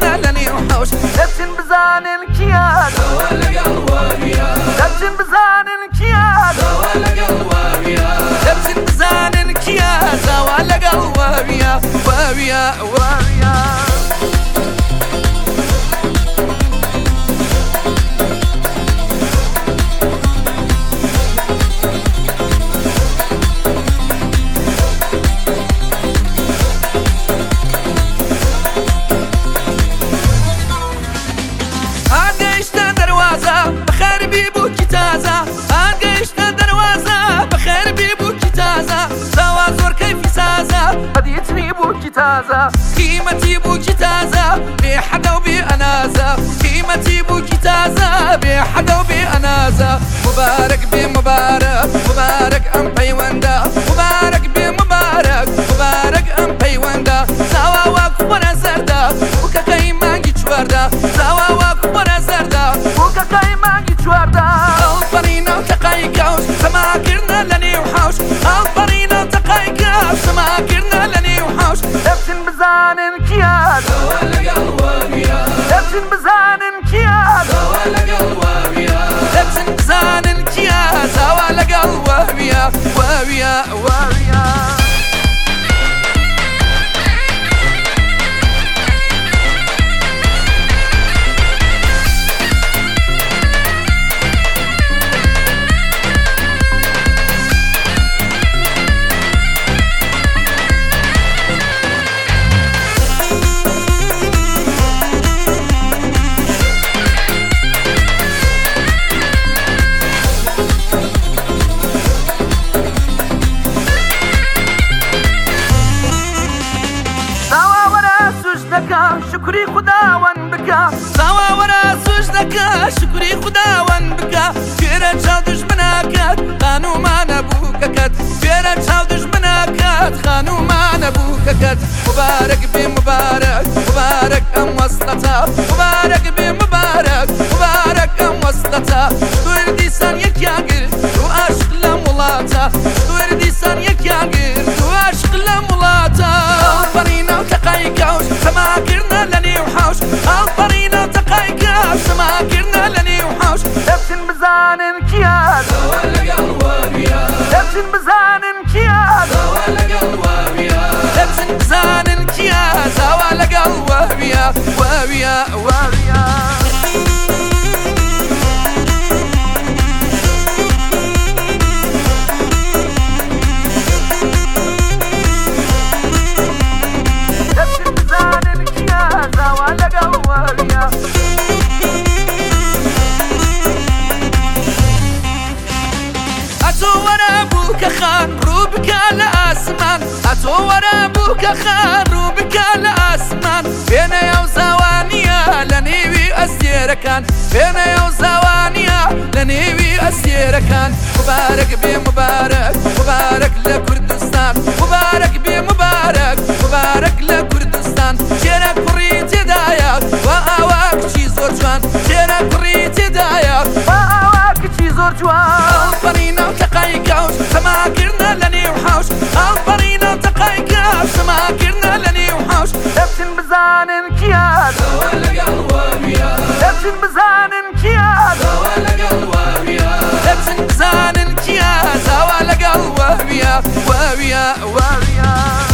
قرنا لني وحوش لبسن بزان الكياد ولا قلبي لبسن بزان الكياد ولا قلبي لبسن بزان الكياد ولا قلبي وابيا وابيا تازة قيمتي بوكي تازة بحدا وبأنازة قيمتي بوكي تازة بحدا وبأنازة مبارك بمبارك مبارك أم بيوندا مبارك بمبارك مبارك أم بيوندا سوا وكبر زردا وكاكاي مانجي تشوردا سوا وكبر زردا وكاكاي مانجي تشوردا الطرينا وتقاي كاوش سما كرنا لني وحوش الطرينا وتقاي كاوش سما كرنا لني وحوش لبسن بزان الكياد ولا قلبي لبسن بزان الكياد ولا قلبي لبسن بزان الكياد ولا قلبي وابيا وابيا شكري خداوان بكا سوا ورا سجدك شكري خداوان بكا فيرا تشاو دشمناكات خانو ما نبوككت فيرا تشاو دشمناكات خانو ما نبوككت مبارك بمبارك مبارك أم وسطتا مبارك بمبارك مبارك أم وسطتا وردي سان يكياغر وعاشق لمولاتا وردي سان يكياغر وعاشق لمولاتا الطرينا وتقاي كاوش سما كرنا لني وحوش الطرينا وتقاي كاوش سما كرنا لني وحوش لبسن بزان الكياد ولا قلبي لبسن بزان الكياد ولا قلبي لبسن بزان الكياد ولا قلبي وابيا وابيا خان روبك الأسمان أتور أبوك خان روبك الأسمان بين يا زوانيا لنيبي أسيركان بين يا زوانيا لنيبي أسيركان مبارك بمبارك مبارك لكردستان مبارك بمبارك مبارك لكردستان شيرك بريت داياك وأواك شي زور جوان شيرك بريت داياك وأواك شي زور جوان الطرينا وتقاي كاوش سما كرنا لني وحوش الطرينا وتقاي كاوش سما كرنا لني وحوش لبسن بزان الكياد ولا قلبي لبسن بزان الكياد ولا قلبي لبسن بزان الكياد ولا قلبي وابيا وابيا